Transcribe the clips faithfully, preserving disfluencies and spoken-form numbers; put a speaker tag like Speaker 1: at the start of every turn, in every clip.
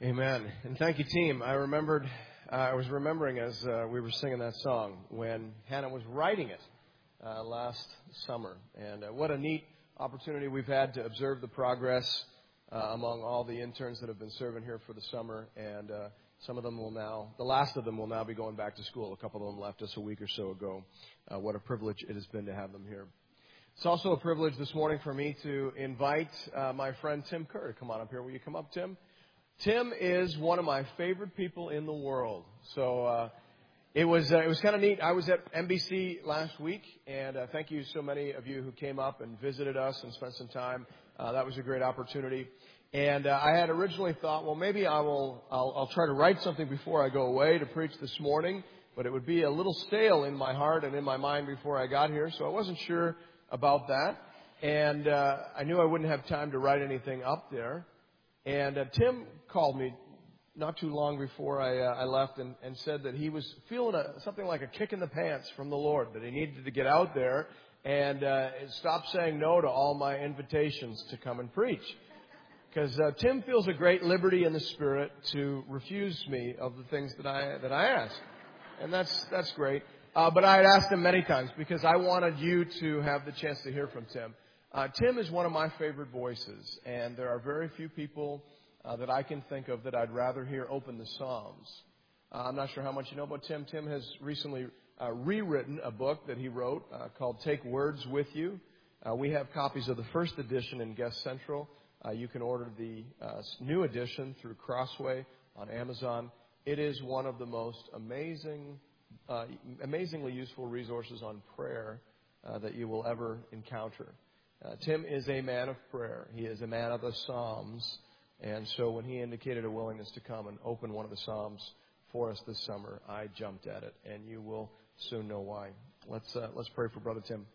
Speaker 1: Amen. And thank you, team. I remembered, uh, I was remembering as uh, we were singing that song when Hannah was writing it uh, last summer. And uh, what a neat opportunity we've had to observe the progress uh, among all the interns that have been serving here for the summer. And uh, some of them will now, the last of them will now be going back to school. A couple of them left us a week or so ago. Uh, what a privilege it has been to have them here. It's also a privilege this morning for me to invite uh, my friend Tim Kerr to come on up here. Will you come up, Tim? Tim is one of my favorite people in the world. So uh, it was uh, it was kind of neat. I was at M B C last week, and uh, thank you so many of you who came up and visited us and spent some time. Uh, that was a great opportunity. And uh, I had originally thought, well, maybe I will I'll, I'll try to write something before I go away to preach this morning, but it would be a little stale in my heart and in my mind before I got here, so I wasn't sure about that. And uh, I knew I wouldn't have time to write anything up there. And uh, Tim called me not too long before I, uh, I left and, and said that he was feeling a, something like a kick in the pants from the Lord, that he needed to get out there and uh, stop saying no to all my invitations to come and preach. Because uh, Tim feels a great liberty in the Spirit to refuse me of the things that I that I ask. And that's, that's great. Uh, but I had asked him many times because I wanted you to have the chance to hear from Tim. Uh, Tim is one of my favorite voices, and there are very few people uh, that I can think of that I'd rather hear open the Psalms. Uh, I'm not sure how much you know about Tim. Tim has recently uh, rewritten a book that he wrote uh, called Take Words With You. Uh, we have copies of the first edition in Guest Central. Uh, you can order the uh, new edition through Crossway on Amazon. It is one of the most amazing, uh, amazingly useful resources on prayer uh, that you will ever encounter. Uh, Tim is a man of prayer. He is a man of the Psalms. And so when he indicated a willingness to come and open one of the Psalms for us this summer, I jumped at it. And you will soon know why. Let's, uh, let's pray for Brother Tim.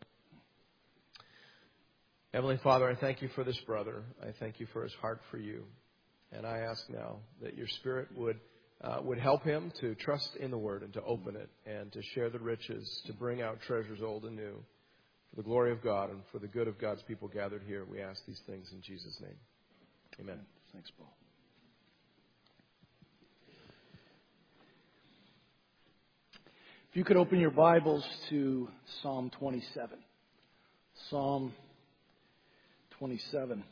Speaker 1: Heavenly Father, I thank you for this brother. I thank you for his heart for you. And I ask now that your Spirit would, uh, would help him to trust in the Word and to open it and to share the riches, to bring out treasures old and new. For the glory of God and for the good of God's people gathered here, we ask these things in Jesus' name. Amen.
Speaker 2: Thanks, Paul. If you could open your Bibles to Psalm twenty-seven. Psalm twenty-seven.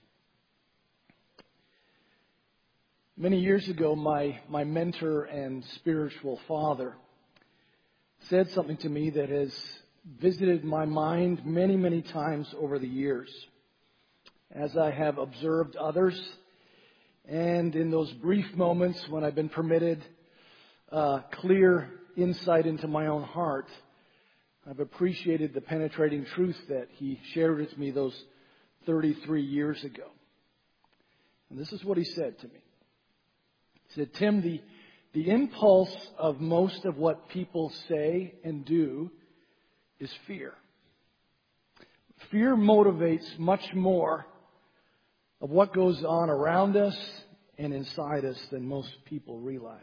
Speaker 2: Many years ago, my, my mentor and spiritual father said something to me that has visited my mind many, many times over the years as I have observed others, and in those brief moments when I've been permitted uh, clear insight into my own heart, I've appreciated the penetrating truth that he shared with me those thirty-three years ago. And this is what he said to me. He said, Tim, the, the impulse of most of what people say and do is fear. Fear motivates much more of what goes on around us and inside us than most people realize.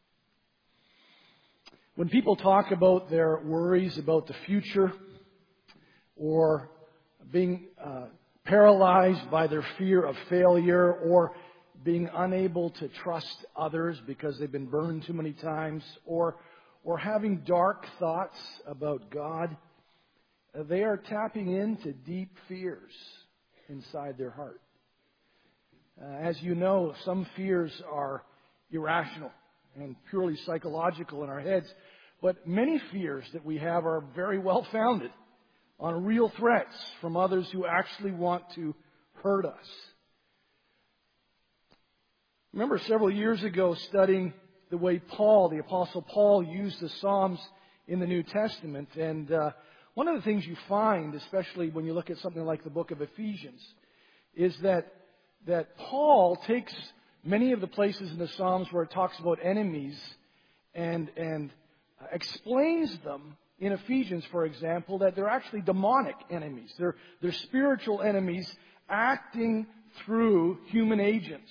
Speaker 2: When people talk about their worries about the future or being uh, paralyzed by their fear of failure or being unable to trust others because they've been burned too many times or or having dark thoughts about God, they are tapping into deep fears inside their heart. Uh, as you know, some fears are irrational and purely psychological in our heads, but many fears that we have are very well founded on real threats from others who actually want to hurt us. Remember several years ago studying the way Paul, the Apostle Paul, used the Psalms in the New Testament. And uh, one of the things you find, especially when you look at something like the book of Ephesians, is that that Paul takes many of the places in the Psalms where it talks about enemies and and explains them in Ephesians, for example, that they're actually demonic enemies. They're, they're spiritual enemies acting through human agents.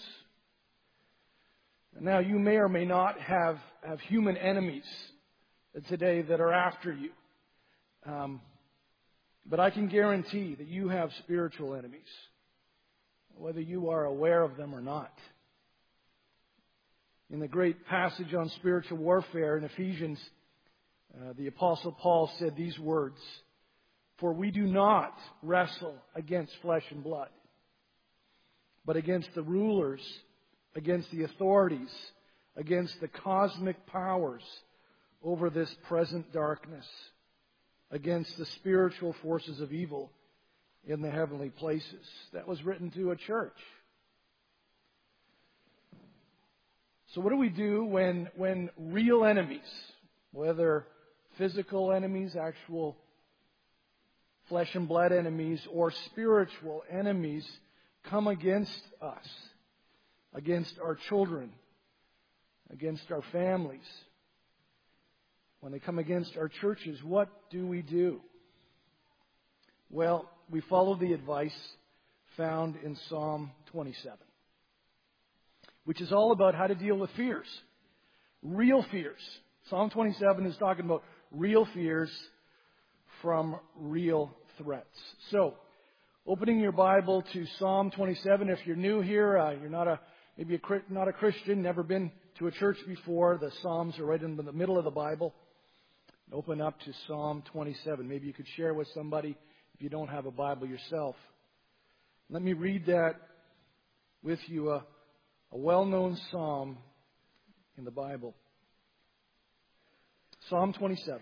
Speaker 2: Now, you may or may not have, have human enemies today that are after you. Um, but I can guarantee that you have spiritual enemies, whether you are aware of them or not. In the great passage on spiritual warfare in Ephesians, uh, the Apostle Paul said these words, "For we do not wrestle against flesh and blood, but against the rulers, against the authorities, against the cosmic powers over this present darkness, against the spiritual forces of evil in the heavenly places." That was written to a church. So what do we do when, when real enemies, whether physical enemies, actual flesh and blood enemies, or spiritual enemies, come against us, against our children, against our families? When they come against our churches, what do we do? Well, we follow the advice found in Psalm twenty-seven, which is all about how to deal with fears. Real fears. Psalm twenty-seven is talking about real fears from real threats. So, opening your Bible to Psalm twenty-seven. If you're new here, uh, you're not a maybe a, not a Christian, never been to a church before, the Psalms are right in the middle of the Bible. Open up to Psalm twenty-seven. Maybe you could share with somebody if you don't have a Bible yourself. Let me read that with you. Uh, A well-known psalm in the Bible. Psalm twenty-seven.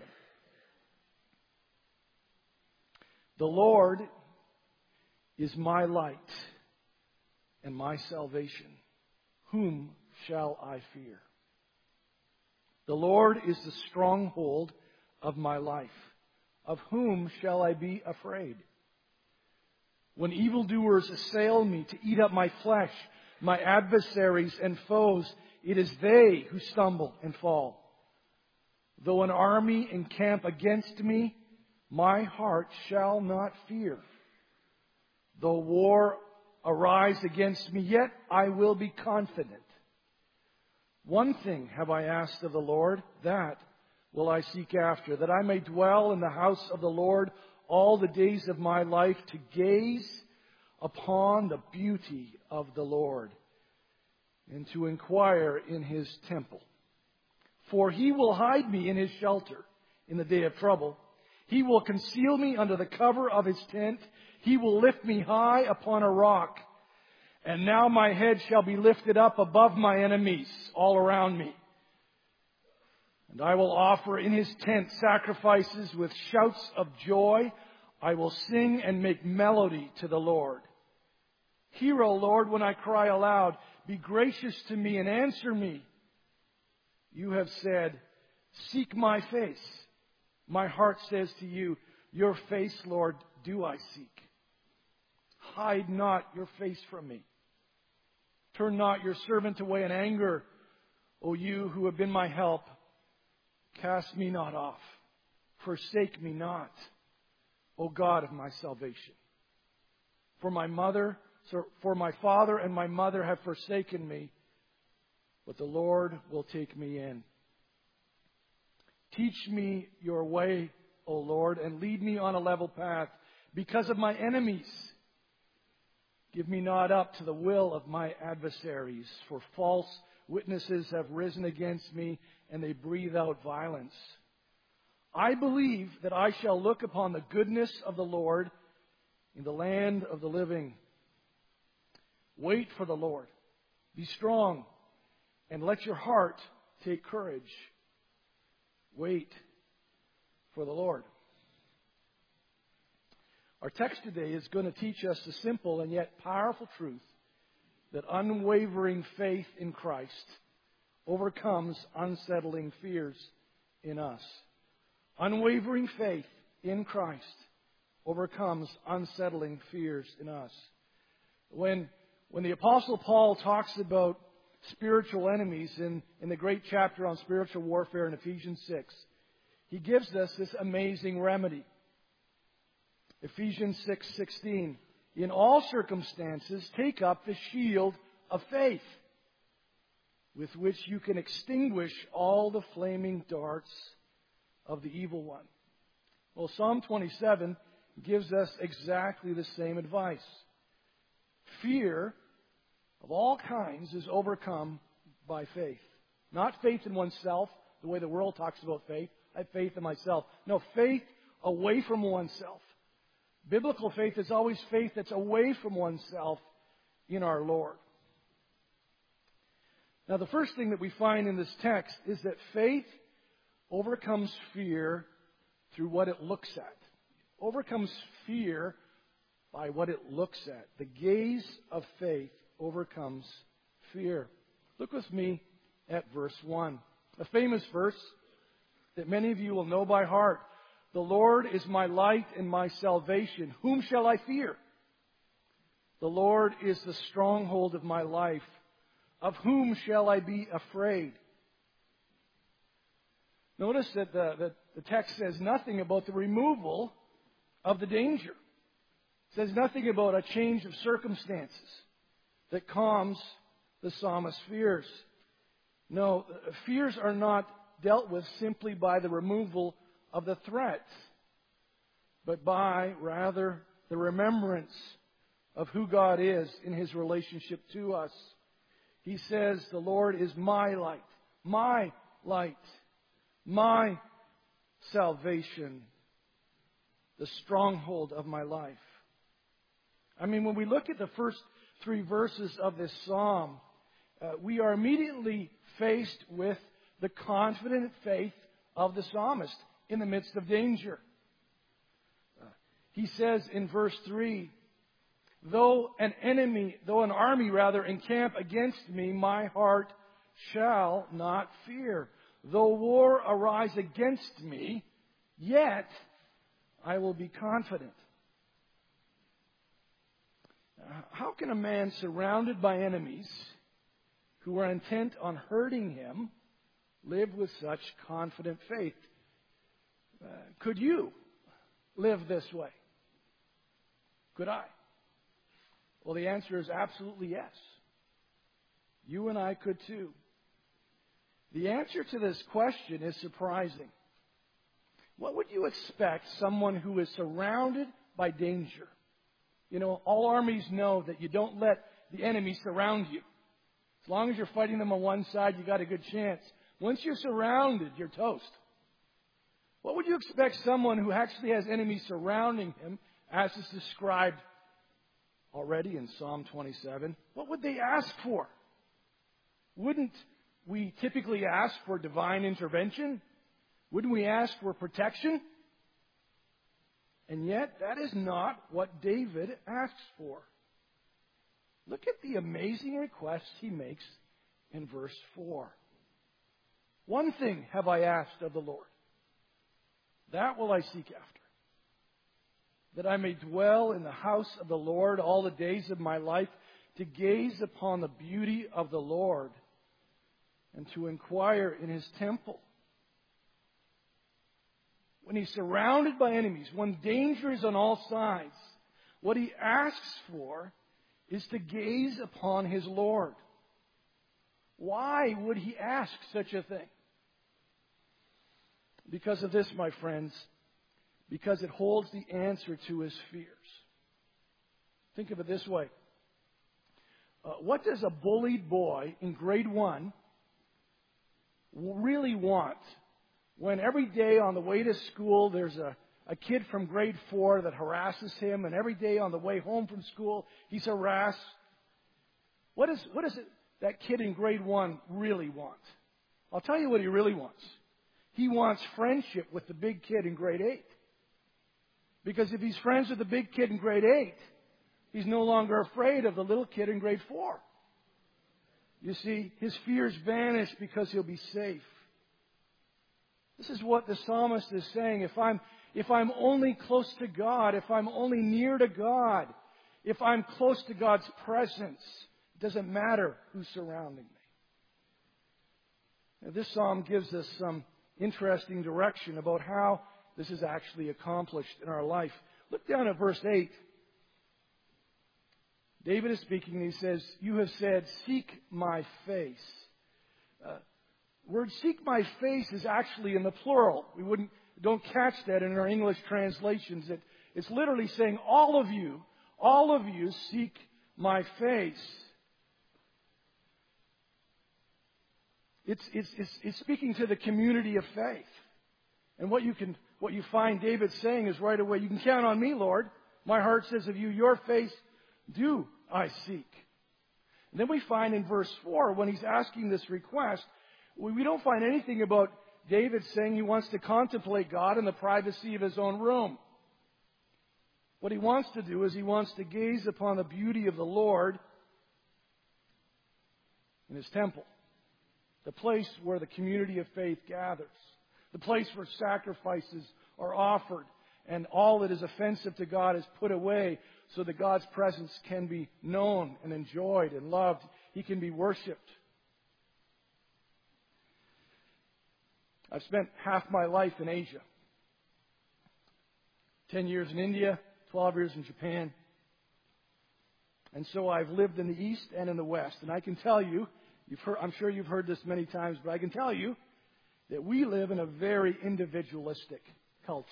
Speaker 2: The Lord is my light and my salvation. Whom shall I fear? The Lord is the stronghold of my life. Of whom shall I be afraid? When evildoers assail me to eat up my flesh, my adversaries and foes, it is they who stumble and fall. Though an army encamp against me, my heart shall not fear. Though war arise against me, yet I will be confident. One thing have I asked of the Lord, that will I seek after, that I may dwell in the house of the Lord all the days of my life, to gaze upon the beauty of the Lord, and to inquire in His temple. For He will hide me in His shelter in the day of trouble. He will conceal me under the cover of His tent. He will lift me high upon a rock. And now my head shall be lifted up above my enemies all around me. And I will offer in His tent sacrifices with shouts of joy. I will sing and make melody to the Lord. Hear, O Lord, when I cry aloud. Be gracious to me and answer me. You have said, seek my face. My heart says to you, your face, Lord, do I seek. Hide not your face from me. Turn not your servant away in anger, O you who have been my help. Cast me not off. Forsake me not, O God of my salvation. For my mother, for my father and my mother have forsaken me, but the Lord will take me in. Teach me your way, O Lord, and lead me on a level path because of my enemies. Give me not up to the will of my adversaries, for false witnesses have risen against me, and they breathe out violence. I believe that I shall look upon the goodness of the Lord in the land of the living. Wait for the Lord. Be strong, and let your heart take courage. Wait for the Lord. Our text today is going to teach us the simple and yet powerful truth that unwavering faith in Christ overcomes unsettling fears in us. Unwavering faith in Christ overcomes unsettling fears in us. When, when the Apostle Paul talks about spiritual enemies in, in the great chapter on spiritual warfare in Ephesians six, he gives us this amazing remedy. Ephesians six sixteen. In all circumstances, take up the shield of faith, with which you can extinguish all the flaming darts of the evil one. Well, Psalm twenty-seven gives us exactly the same advice. Fear of all kinds is overcome by faith. Not faith in oneself, the way the world talks about faith. I have faith in myself. No, faith away from oneself. Biblical faith is always faith that's away from oneself in our Lord. Now, the first thing that we find in this text is that faith overcomes fear through what it looks at. Overcomes fear by what it looks at. The gaze of faith overcomes fear. Look with me at verse one. A famous verse that many of you will know by heart. The Lord is my light and my salvation. Whom shall I fear? The Lord is the stronghold of my life. Of whom shall I be afraid? Notice that the, the, the text says nothing about the removal of the danger. It says nothing about a change of circumstances that calms the psalmist's fears. No, fears are not dealt with simply by the removal of the threat, but by, rather, the remembrance of who God is in His relationship to us. He says, the Lord is my light, my light, my salvation, the stronghold of my life. I mean, when we look at the first three verses of this psalm, uh, we are immediately faced with the confident faith of the psalmist in the midst of danger. Uh, he says in verse three, Though an enemy, though an army rather encamp against me, my heart shall not fear. Though war arise against me, yet I will be confident. How can a man surrounded by enemies who are intent on hurting him live with such confident faith? Uh, could you live this way? Could I? Well, the answer is absolutely yes. You and I could too. The answer to this question is surprising. What would you expect someone who is surrounded by danger? You know, all armies know that you don't let the enemy surround you. As long as you're fighting them on one side, you got a good chance. Once you're surrounded, you're toast. What would you expect someone who actually has enemies surrounding him, as is described already in Psalm twenty-seven, what would they ask for? Wouldn't we typically ask for divine intervention? Wouldn't we ask for protection? And yet, that is not what David asks for. Look at the amazing requests he makes in verse four. One thing have I asked of the Lord, that will I seek after, that I may dwell in the house of the Lord all the days of my life, to gaze upon the beauty of the Lord and to inquire in His temple. When he's surrounded by enemies, when danger is on all sides, what he asks for is to gaze upon his Lord. Why would he ask such a thing? Because of this, my friends. Because it holds the answer to his fears. Think of it this way. Uh, what does a bullied boy in grade one really want when every day on the way to school there's a, a kid from grade four that harasses him, and every day on the way home from school he's harassed? What is, what is it that kid in grade one really want? I'll tell you what he really wants. He wants friendship with the big kid in grade eight. Because if he's friends with the big kid in grade eight, he's no longer afraid of the little kid in grade four. You see, his fears vanish because he'll be safe. This is what the psalmist is saying. If I'm, if I'm only close to God, if I'm only near to God, if I'm close to God's presence, it doesn't matter who's surrounding me. Now, this psalm gives us some interesting direction about how this is actually accomplished in our life. Look down at verse eight. David is speaking and he says, "You have said, seek my face." Uh, word "seek my face" is actually in the plural. We wouldn't, don't catch that in our English translations. It, it's literally saying, all of you, all of you seek my face. It's, it's, it's, it's speaking to the community of faith. And what you can, what you find David saying is right away, you can count on me, Lord. My heart says of you, your face do I seek. And then we find in verse four, when he's asking this request, we, we don't find anything about David saying he wants to contemplate God in the privacy of his own room. What he wants to do is he wants to gaze upon the beauty of the Lord in his temple, the place where the community of faith gathers, the place where sacrifices are offered, and all that is offensive to God is put away so that God's presence can be known and enjoyed and loved. He can be worshipped. I've spent half my life in Asia. Ten years in India, twelve years in Japan. And so I've lived in the East and in the West. And I can tell you, you've heard, I'm sure you've heard this many times, but I can tell you that we live in a very individualistic culture.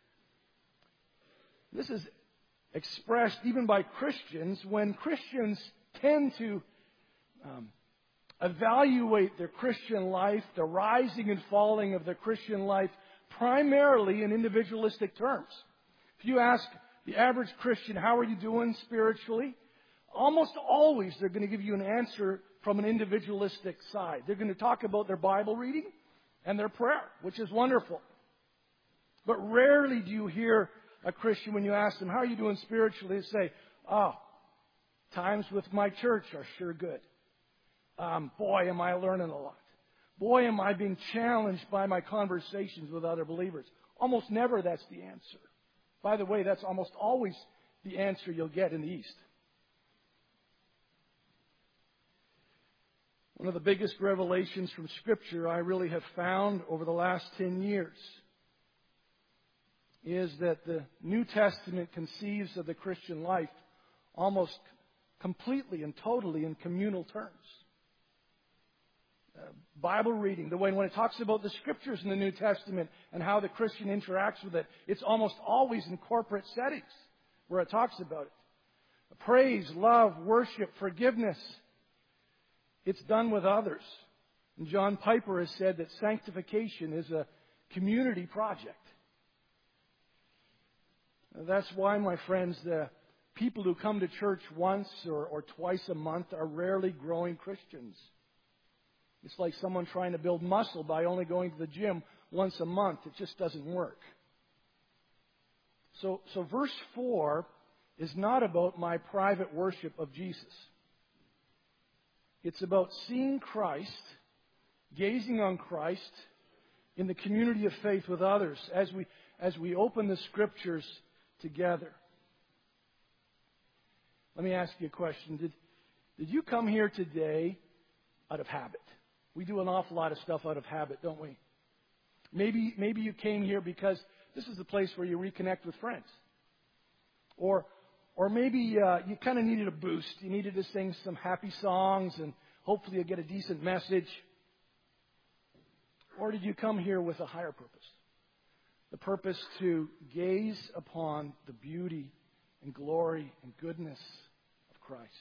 Speaker 2: This is expressed even by Christians when Christians tend to um, evaluate their Christian life, the rising and falling of their Christian life, primarily in individualistic terms. If you ask the average Christian, how are you doing spiritually? Almost always they're going to give you an answer from an individualistic side. They're going to talk about their Bible reading and their prayer, which is wonderful. But rarely do you hear a Christian, when you ask them, how are you doing spiritually, say, oh, times with my church are sure good. Um, boy, am I learning a lot. Boy, am I being challenged by my conversations with other believers. Almost never that's the answer. By the way, that's almost always the answer you'll get in the East. One of the biggest revelations from Scripture I really have found over the last ten years is that the New Testament conceives of the Christian life almost completely and totally in communal terms. Uh, Bible reading, the way when it talks about the Scriptures in the New Testament and how the Christian interacts with it, it's almost always in corporate settings where it talks about it. Praise, love, worship, forgiveness. It's done with others. And John Piper has said that sanctification is a community project. That's why, my friends, the people who come to church once or, or twice a month are rarely growing Christians. It's like someone trying to build muscle by only going to the gym once a month. It just doesn't work. So, so verse four is not about my private worship of Jesus. It's about seeing Christ, gazing on Christ in the community of faith with others as we, as we open the Scriptures together. Let me ask you a question. Did, did you come here today out of habit? We do an awful lot of stuff out of habit, don't we? Maybe, maybe you came here because this is the place where you reconnect with friends. Or, or maybe uh, you kind of needed a boost. You needed to sing some happy songs and hopefully you'll get a decent message. Or did you come here with a higher purpose? The purpose to gaze upon the beauty and glory and goodness of Christ.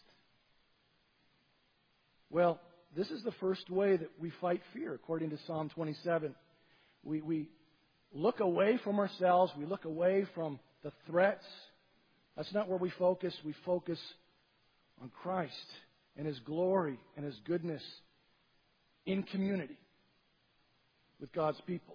Speaker 2: Well, this is the first way that we fight fear, according to Psalm twenty-seven. We, we look away from ourselves. We look away from the threats. That's not where we focus. We focus on Christ and His glory and His goodness in community with God's people.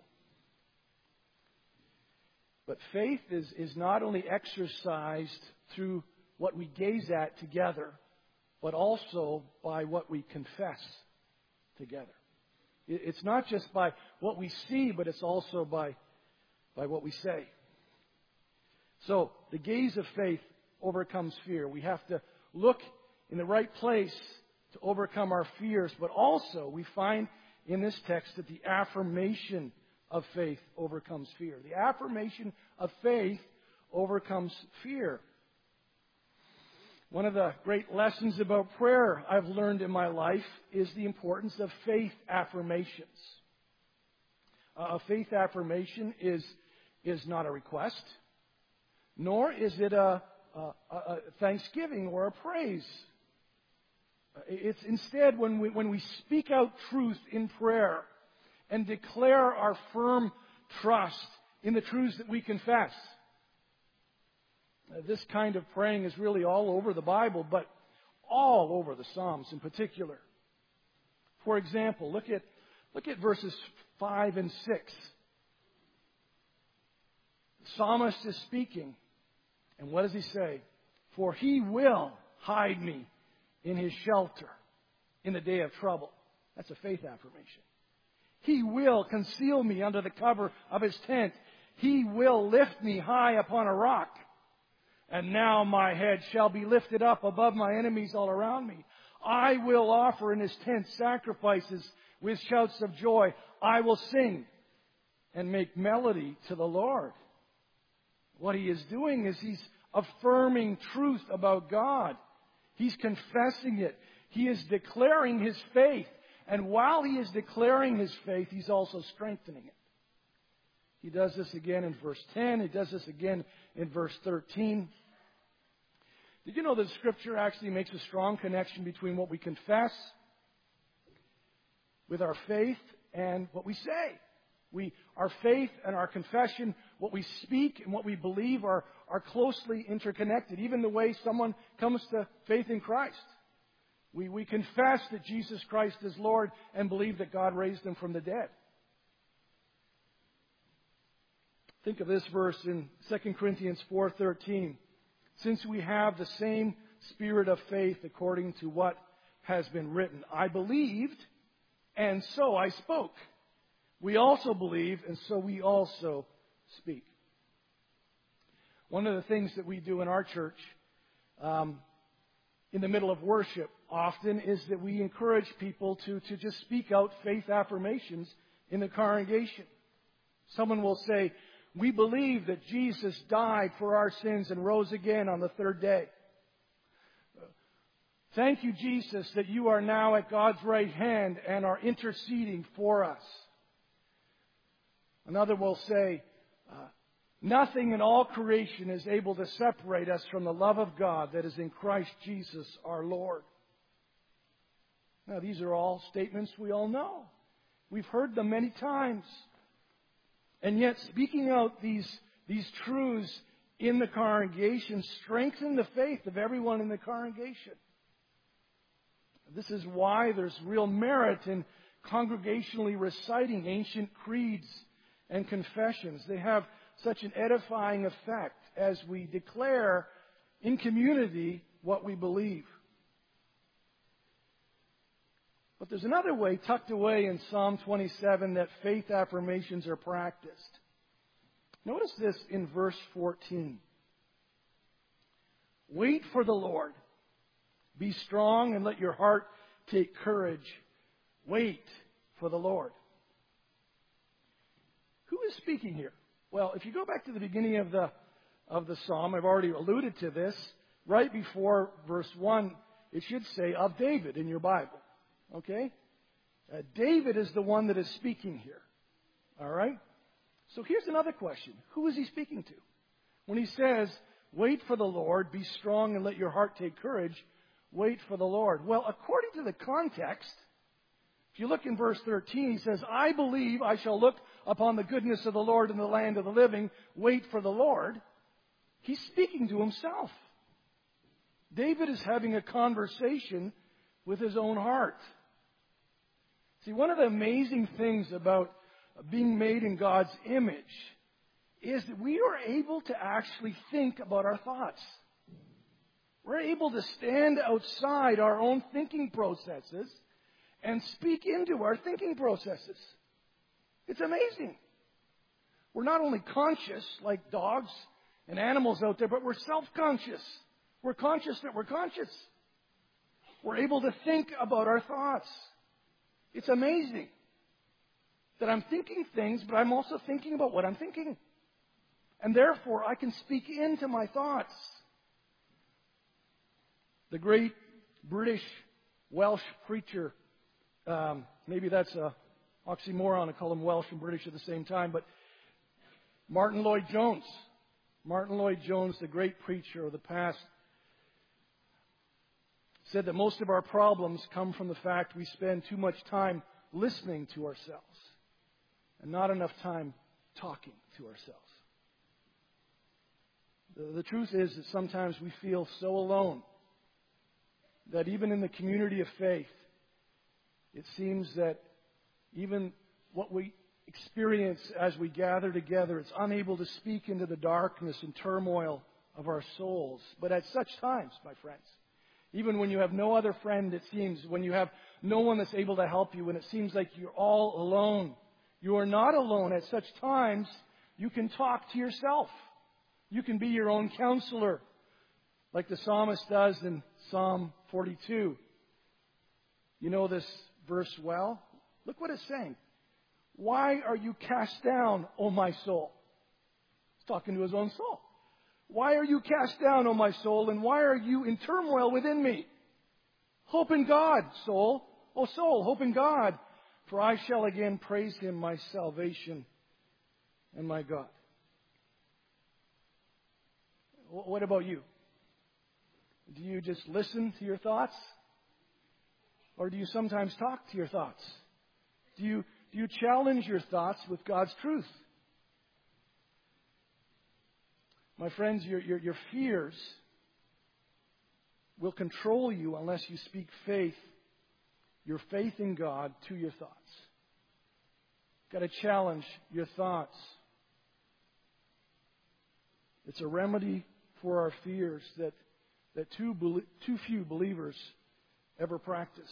Speaker 2: But faith is, is not only exercised through what we gaze at together, but also by what we confess together. It's not just by what we see, but it's also by, by what we say. So, the gaze of faith overcomes fear. We have to look in the right place to overcome our fears, but also we find in this text that the affirmation of faith overcomes fear. The affirmation of faith overcomes fear. One of the great lessons about prayer I've learned in my life is the importance of faith affirmations. Uh, a faith affirmation is, is not a request, nor is it a, a, a thanksgiving or a praise. It's instead when we, when we speak out truth in prayer and declare our firm trust in the truths that we confess. Uh, this kind of praying is really all over the Bible, but all over the Psalms in particular. For example, look at, look at verses five and six. The psalmist is speaking, and what does he say? For he will hide me in his shelter in the day of trouble. That's a faith affirmation. He will conceal me under the cover of his tent. He will lift me high upon a rock. And now my head shall be lifted up above my enemies all around me. I will offer in his tent sacrifices with shouts of joy. I will sing and make melody to the Lord. What he is doing is he's affirming truth about God. He's confessing it. He is declaring his faith. And while he is declaring his faith, he's also strengthening it. He does this again in verse ten. He does this again in verse thirteen. Did you know that Scripture actually makes a strong connection between what we confess with our faith and what we say? We, our faith and our confession, what we speak and what we believe are, are closely interconnected. Even the way someone comes to faith in Christ. We, we confess that Jesus Christ is Lord and believe that God raised him from the dead. Think of this verse in Second Corinthians four thirteen. Since we have the same spirit of faith according to what has been written, I believed, and so I spoke. We also believe, and so we also speak. One of the things that we do in our church, um, in the middle of worship, often is that we encourage people to, to just speak out faith affirmations in the congregation. Someone will say, we believe that Jesus died for our sins and rose again on the third day. Thank you, Jesus, that you are now at God's right hand and are interceding for us. Another will say, uh, nothing in all creation is able to separate us from the love of God that is in Christ Jesus our Lord. Now, these are all statements we all know. We've heard them many times. And yet, speaking out these, these truths in the congregation strengthen the faith of everyone in the congregation. This is why there's real merit in congregationally reciting ancient creeds and confessions. They have such an edifying effect as we declare in community what we believe. But there's another way tucked away in Psalm twenty-seven that faith affirmations are practiced. Notice this in verse fourteen. Wait for the Lord. Be strong and let your heart take courage. Wait for the Lord. Who is speaking here? Well, if you go back to the beginning of the of the psalm, I've already alluded to this. Right before verse one, it should say of David in your Bible. Okay? Uh, David is the one that is speaking here. All right? So here's another question. Who is he speaking to? When he says, wait for the Lord, be strong and let your heart take courage, wait for the Lord. Well, according to the context, if you look in verse thirteen, he says, I believe I shall look upon the goodness of the Lord in the land of the living, wait for the Lord. He's speaking to himself. David is having a conversation with his own heart. See, one of the amazing things about being made in God's image is that we are able to actually think about our thoughts. We're able to stand outside our own thinking processes and speak into our thinking processes. It's amazing. We're not only conscious like dogs and animals out there, but we're self-conscious. We're conscious that we're conscious. We're able to think about our thoughts. It's amazing that I'm thinking things, but I'm also thinking about what I'm thinking. And therefore, I can speak into my thoughts. The great British Welsh preacher, um, maybe that's a oxymoron to call him Welsh and British at the same time, but Martin Lloyd-Jones. Martin Lloyd-Jones, the great preacher of the past, said that most of our problems come from the fact we spend too much time listening to ourselves and not enough time talking to ourselves. The, the truth is that sometimes we feel so alone that even in the community of faith, it seems that even what we experience as we gather together, it's unable to speak into the darkness and turmoil of our souls. But at such times, my friends, even when you have no other friend, it seems, when you have no one that's able to help you, and it seems like you're all alone, you are not alone. At such times, you can talk to yourself. You can be your own counselor, like the psalmist does in Psalm forty-two. You know this verse well? Look what it's saying. Why are you cast down, O my soul? He's talking to his own soul. Why are you cast down, O my soul, and why are you in turmoil within me? Hope in God, soul. O soul, hope in God, for I shall again praise Him, my salvation and my God. What about you? Do you just listen to your thoughts? Or do you sometimes talk to your thoughts? Do you, do you challenge your thoughts with God's truth? My friends, your, your, your fears will control you unless you speak faith, your faith in God, to your thoughts. You've got to challenge your thoughts. It's a remedy for our fears that, that too, too few believers ever practice.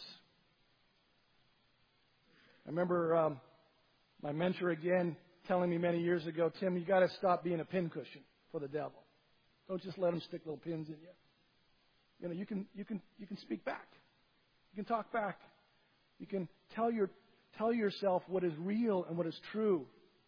Speaker 2: I remember um, my mentor again telling me many years ago, Tim, you got to stop being a pincushion for the devil. Don't just let him stick little pins in you. You know, you can you can you can speak back. You can talk back. You can tell your tell yourself what is real and what is true.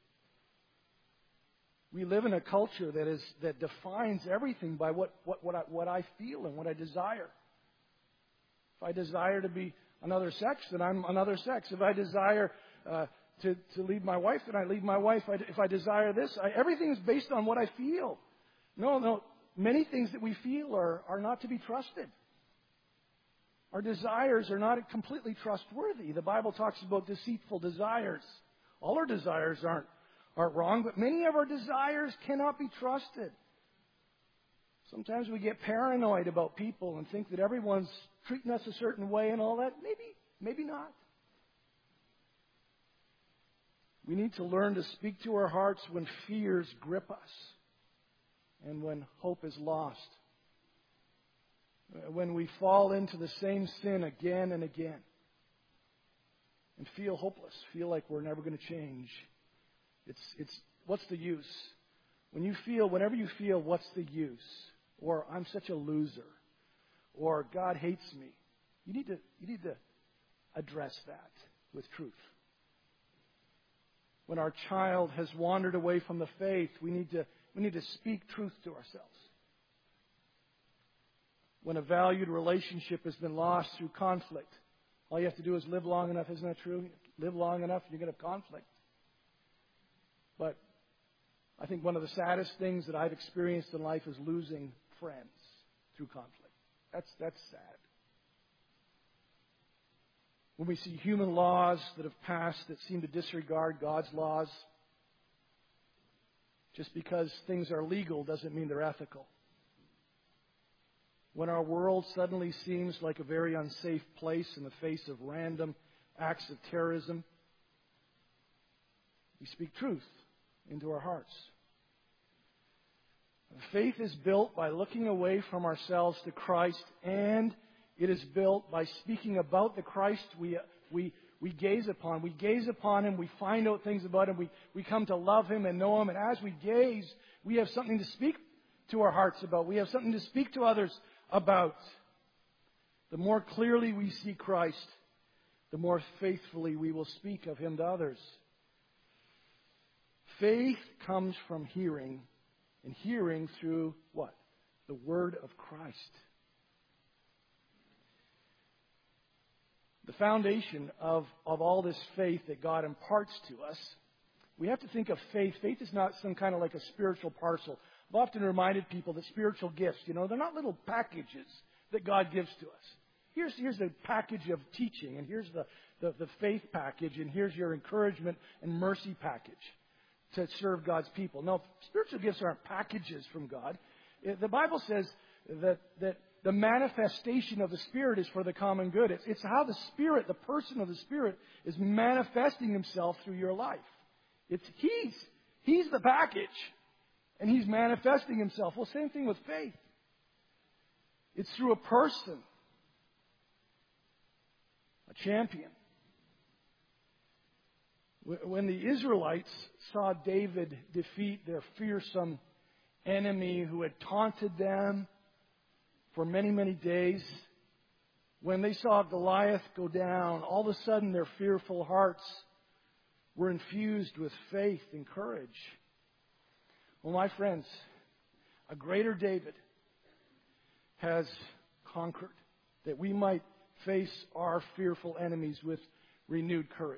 Speaker 2: We live in a culture that is that defines everything by what what what I, what I feel and what I desire. If I desire to be another sex, then I'm another sex. If I desire uh, to, to leave my wife, then I leave my wife. I, if I desire this, I, everything is based on what I feel. No, no. Many things that we feel are, are not to be trusted. Our desires are not completely trustworthy. The Bible talks about deceitful desires. All our desires aren't, aren't wrong, but many of our desires cannot be trusted. Sometimes we get paranoid about people and think that everyone's treating us a certain way and all that. Maybe, maybe not. We need to learn to speak to our hearts when fears grip us and when hope is lost. When we fall into the same sin again and again and feel hopeless, feel like we're never going to change. It's, it's, what's the use? When you feel, whenever you feel, what's the use? Or I'm such a loser. Or God hates me. You need to, you need to address that with truth. When our child has wandered away from the faith, we need to, we need to speak truth to ourselves. When a valued relationship has been lost through conflict, all you have to do is live long enough, isn't that true? Live long enough, you're going to have conflict. But I think one of the saddest things that I've experienced in life is losing friends through conflict. That's, that's sad. When we see human laws that have passed that seem to disregard God's laws, just because things are legal doesn't mean they're ethical. When our world suddenly seems like a very unsafe place in the face of random acts of terrorism, we speak truth into our hearts. Faith is built by looking away from ourselves to Christ, and it is built by speaking about the Christ we we we gaze upon. We gaze upon Him, we find out things about Him, we, we come to love Him and know Him, and as we gaze, we have something to speak to our hearts about. We have something to speak to others about. The more clearly we see Christ, the more faithfully we will speak of Him to others. Faith comes from hearing, and hearing through what? The Word of Christ. The foundation of, of all this faith that God imparts to us, we have to think of faith. Faith is not some kind of like a spiritual parcel. I've often reminded people that spiritual gifts, you know, they're not little packages that God gives to us. here's, here's a package of teaching, and here's the, the, the faith package, and here's your encouragement and mercy package to serve God's people. No, spiritual gifts aren't packages from God. The Bible says that, that the manifestation of the Spirit is for the common good. It's, it's how the Spirit, the person of the Spirit, is manifesting Himself through your life. It's He's, He's the package, and He's manifesting Himself. Well, same thing with faith. It's through a person, a champion. When the Israelites saw David defeat their fearsome enemy who had taunted them for many, many days, when they saw Goliath go down, all of a sudden their fearful hearts were infused with faith and courage. Well, my friends, a greater David has conquered, that we might face our fearful enemies with renewed courage.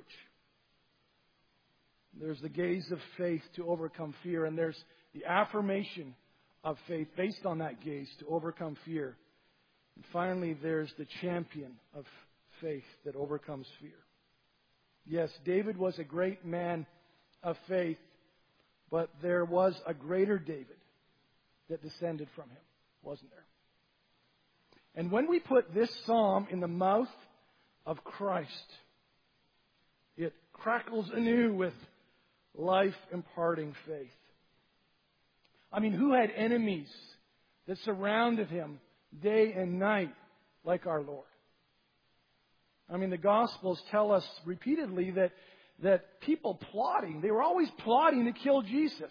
Speaker 2: There's the gaze of faith to overcome fear, and there's the affirmation of faith based on that gaze to overcome fear. And finally, there's the champion of faith that overcomes fear. Yes, David was a great man of faith, but there was a greater David that descended from him, wasn't there? And when we put this psalm in the mouth of Christ, it crackles anew with life-imparting faith. I mean, who had enemies that surrounded him day and night like our Lord? I mean, the Gospels tell us repeatedly that, that people plotting, they were always plotting to kill Jesus.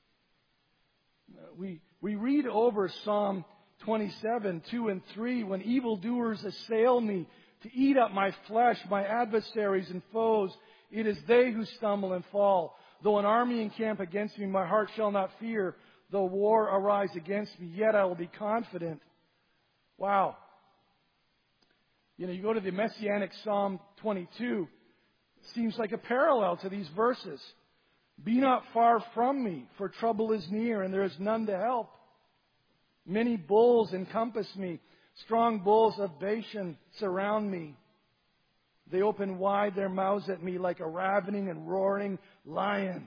Speaker 2: We, we read over Psalm twenty-seven, two and three, when evildoers assail me to eat up my flesh, my adversaries and foes, it is they who stumble and fall. Though an army encamp against me, my heart shall not fear. Though war arise against me, yet I will be confident. Wow. You know, you go to the Messianic Psalm twenty-two, it seems like a parallel to these verses. Be not far from me, for trouble is near, and there is none to help. Many bulls encompass me. Strong bulls of Bashan surround me. They open wide their mouths at me like a ravening and roaring lion.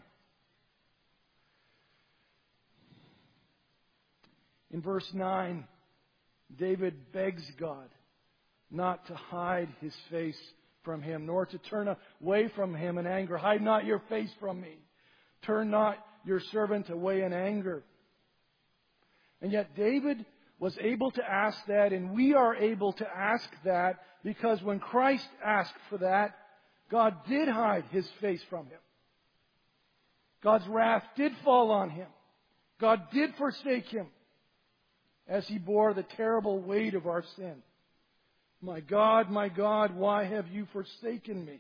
Speaker 2: In verse nine, David begs God not to hide His face from him, nor to turn away from him in anger. Hide not your face from me. Turn not your servant away in anger. And yet David was able to ask that, and we are able to ask that, because when Christ asked for that, God did hide His face from him. God's wrath did fall on him. God did forsake him as He bore the terrible weight of our sin. My God, my God, why have you forsaken me?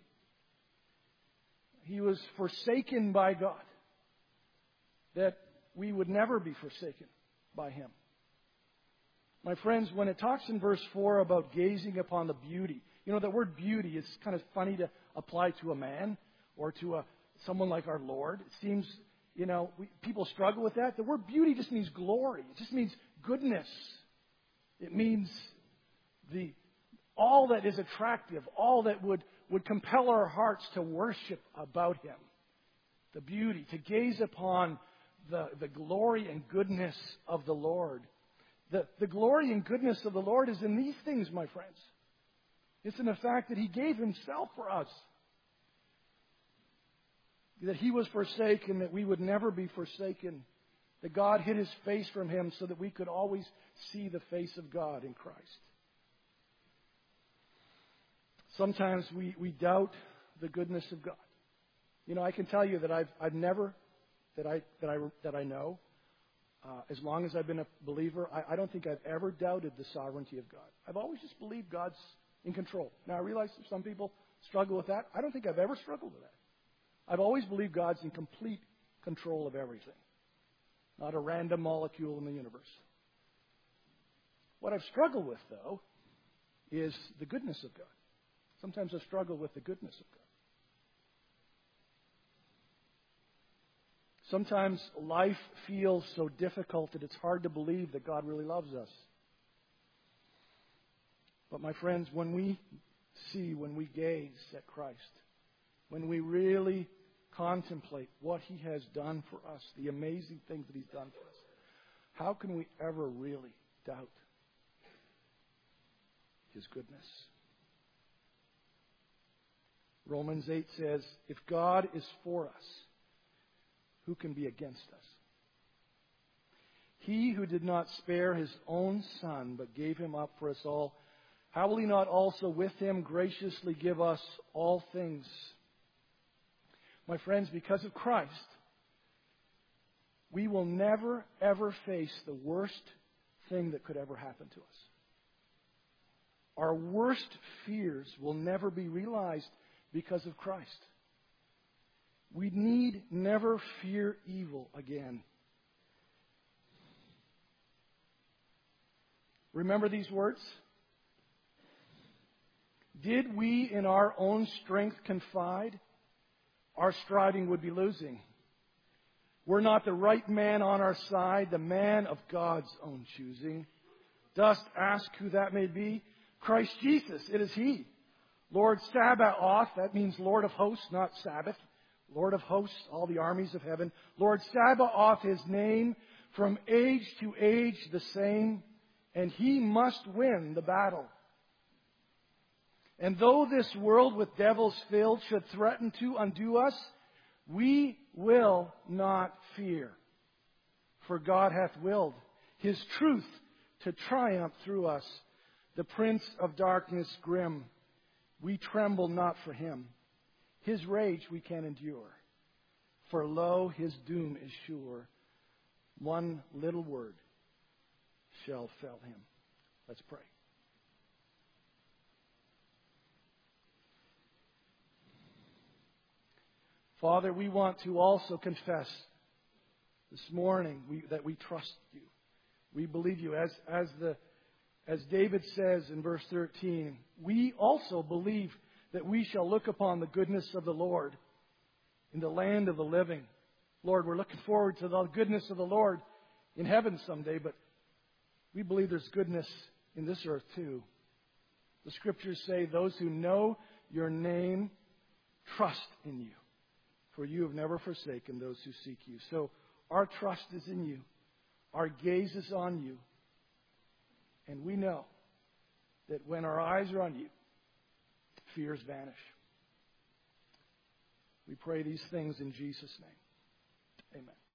Speaker 2: He was forsaken by God, that we would never be forsaken by Him. My friends, when it talks in verse four about gazing upon the beauty, you know, the word beauty is kind of funny to apply to a man or to a someone like our Lord. It seems, you know, we, people struggle with that. The word beauty just means glory. It just means goodness. It means the all that is attractive, all that would, would compel our hearts to worship about Him. The beauty, to gaze upon the, the glory and goodness of the Lord. The, the glory and goodness of the Lord is in these things, my friends. It's in the fact that He gave Himself for us. That He was forsaken, that we would never be forsaken. That God hid His face from Him so that we could always see the face of God in Christ. Sometimes we, we doubt the goodness of God. You know, I can tell you that I've, I've never, that I, that I, that I know, uh, as long as I've been a believer, I, I don't think I've ever doubted the sovereignty of God. I've always just believed God's in control. Now, I realize that some people struggle with that. I don't think I've ever struggled with that. I've always believed God's in complete control of everything, not a random molecule in the universe. What I've struggled with, though, is the goodness of God. Sometimes I struggle with the goodness of God. Sometimes life feels so difficult that it's hard to believe that God really loves us. But my friends, when we see, when we gaze at Christ, when we really contemplate what He has done for us, the amazing things that He's done for us, how can we ever really doubt His goodness? Romans eight says, if God is for us, who can be against us? He who did not spare His own Son, but gave Him up for us all, how will He not also with Him graciously give us all things? My friends, because of Christ, we will never, ever face the worst thing that could ever happen to us. Our worst fears will never be realized because of Christ. We need never fear evil again. Remember these words? Did we in our own strength confide, our striving would be losing. We're not the right man on our side, the man of God's own choosing. Dost ask who that may be? Christ Jesus, it is He. Lord Sabaoth, that means Lord of hosts, not Sabbath. Lord of hosts, all the armies of heaven. Lord Sabaoth, His name, from age to age the same, and He must win the battle. And though this world with devils filled should threaten to undo us, we will not fear. For God hath willed His truth to triumph through us. The prince of darkness grim, we tremble not for him. His rage we can endure. For lo, His doom is sure. One little word shall fell Him. Let's pray. Father, we want to also confess this morning we, that we trust You. We believe You. As, as, the, as David says in verse thirteen, we also believe that we shall look upon the goodness of the Lord in the land of the living. Lord, we're looking forward to the goodness of the Lord in heaven someday, but we believe there's goodness in this earth too. The Scriptures say those who know Your name trust in You. For You have never forsaken those who seek You. So our trust is in You. Our gaze is on You. And we know that when our eyes are on You, fears vanish. We pray these things in Jesus' name. Amen.